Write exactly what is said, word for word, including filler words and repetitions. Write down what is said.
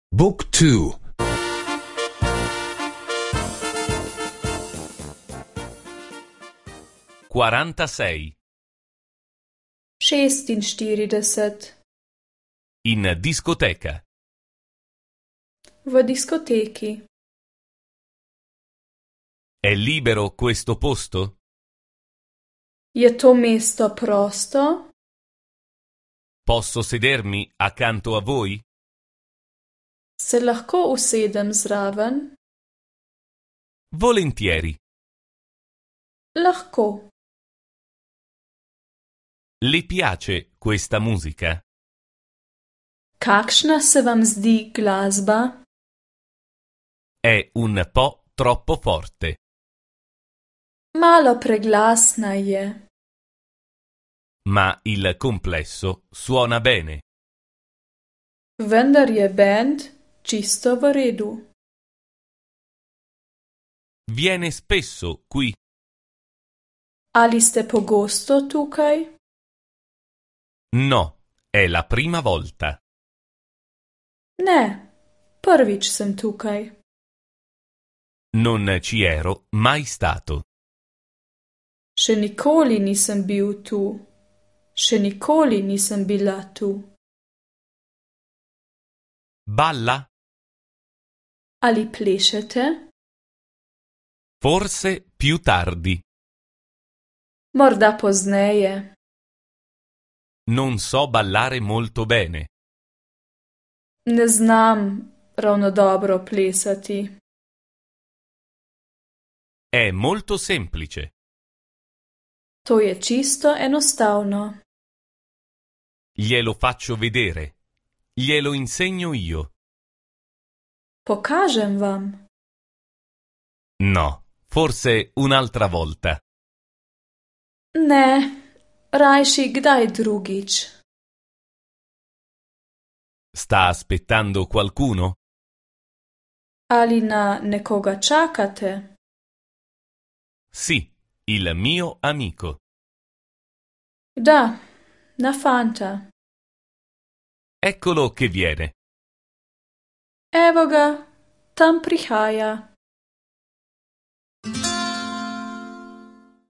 Book two. quarantasei. šestinštirideset. In discoteca. V diskoteki. È libero questo posto? Je to mesto prosto? Posso sedermi accanto a voi? Se lahko usedem zraven? Volentieri. Lahko. Le piace questa musica? Kakšna se vam zdi glasba? È un po' troppo forte. Malo preglasna je. Ma il complesso suona bene. Vendar je bend čisto v redu. Viene spesso qui? Ali ste pogosto tukaj? No, è la prima volta. Ne, prvič sem tukaj. Non ci ero mai stato. Še nikoli nisem bil tu. Še nikoli nisem bila tu. Balla? Ali plešete? Forse più tardi. Morda pozneje. Non so ballare molto bene. Ne znam ravno dobro plesati. È molto semplice. To je čisto enostavno. Glielo faccio vedere. Glielo insegno io. Pokažem vam. No, forse un'altra volta. Ne, rajši kdaj drugič. Sta aspettando qualcuno? Ali na nekoga čakate? Sì, il mio amico. Da, na fanta. Eccolo che viene. Evo ga, tam prihaja.